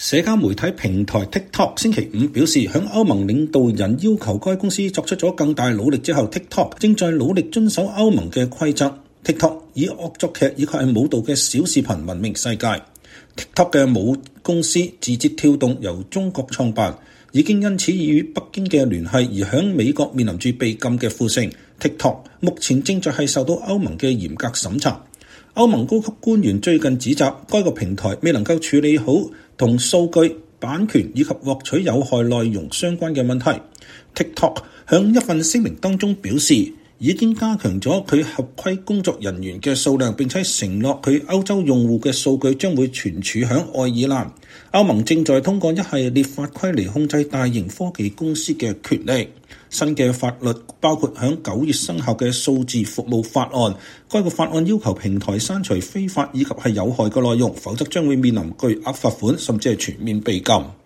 社交媒體平台 TikTok 星期五表示，響歐盟領導人要求該公司作出咗更大努力之後， TikTok 正在努力遵守歐盟嘅規則。TikTok 以惡作劇以及係舞蹈嘅小視頻聞名世界。TikTok 嘅母公司字節跳動由中國創辦，已經因此與北京嘅聯繫而響美國面臨住被禁嘅呼聲。TikTok 目前正在係受到歐盟嘅嚴格審查。歐盟高級官員最近指責該個平台未能夠處理好同數據、版權以及獲取有害內容相關嘅問題。TikTok 響一份聲明當中表示，已經加強咗佢合規工作人員嘅數量，並且承諾佢歐洲用戶嘅數據將會存儲響愛爾蘭。歐盟正在通過一系列法規嚟控制大型科技公司嘅權力。新嘅法律包括響9月生效嘅數字服務法案，該個法案要求平台刪除非法以及係有害嘅內容，否則將會面臨巨額罰款，甚至係全面被禁。